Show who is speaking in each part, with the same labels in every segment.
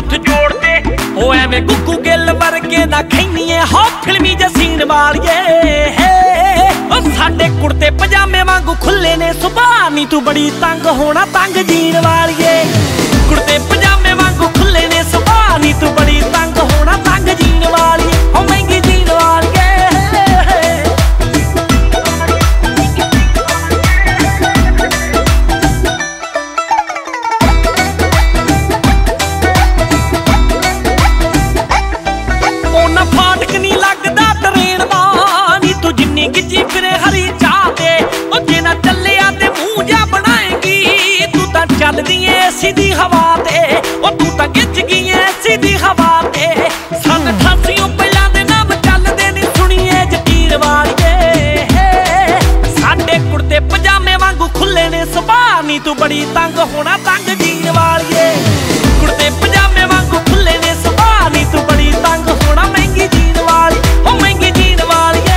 Speaker 1: हथ जोड़ते ओ एवें गुग्गू गिल वर्गे ना खैनीए हो फिल्मी जसीन वालिए साडे कुर्ते पजामे वांगू खुले ने सुभाह नी तू बड़ी तंग होना तंग जीन वालिए कुर्ते पजामे वांगू खुले ने सुभाह नी तू बड़ी तंग होना तंग जीन वालिए ओ महंगी जीन वालिए ओना फाटक नी लगदा ट्रेन दा नी तू जिन्नी गिज्जी फिरे हरी चाहते ओ जे ना चलिया ते मुंह जा बनाएगी तू तां चलदी ऐ सीधी हवा ते ओ तू तां गिज गई ऐ सीधी हवा ते सन 88 पहिलां दे नाम चलदे नी सुणीए जकीर वालिए साडे कुर्ते पजामे वांगू खुले ने सुभाह नी तू बड़ी तंग होना तंग जीन वालिए कुर्ते पजामे वांगू खुले ने सुभाह नी तू बड़ी तंग होना महंगी जीन वाली ओ महंगी जीन वालिए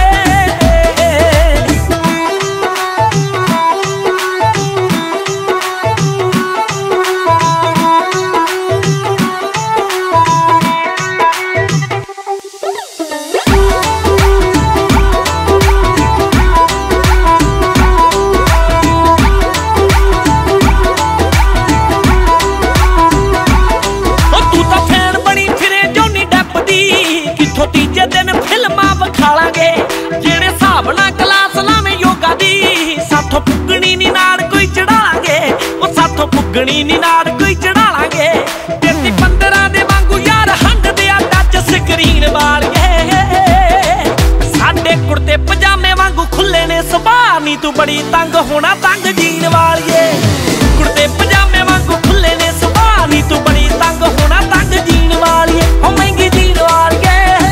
Speaker 1: तीजे दिन फिल्मां विखालांगे जेड़े हिसाब नाल क्लास लावें योगा दी साथों पुगणी नी नाड़ कोई चढ़ालांगे ओ साथों पुगणी नी नाड़ कोई चढ़ालांगे 15 दे वांगू यार हंडदे आ टच स्क्रीन वालिए साडे कुर्ते पजामे वांगू खुले ने सुभाह नी तू बड़ी तंग होना तंग जीन वालिए कुर्ते पजामे वांगू खुले ने सुभाह नी तू बड़ी तंग होना तंग जीन वालिए ओ महंगी जीन वालिए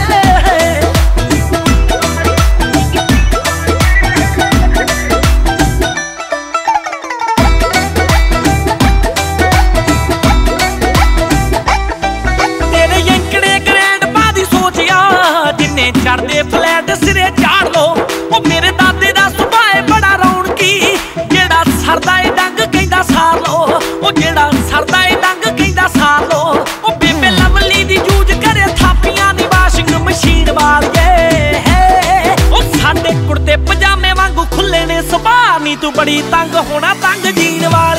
Speaker 1: चढ़दे फ्लैट सिरे चाड़ लो ओ मेरे दादे दा सुभाए बड़ा रौनकी जेड़ा सरदा ए डंग कहंदा सार लो ओ जेड़ा सरदा ए डंग कहंदा सार लो ओ बेबे लवली दी जूझ करे थापियां दी वाशिंग मशीन वालिए ओ साडे कुर्ते पजामे वांगू खुले ने सुभाह नी तू बड़ी तंग होना तंग जीन वाली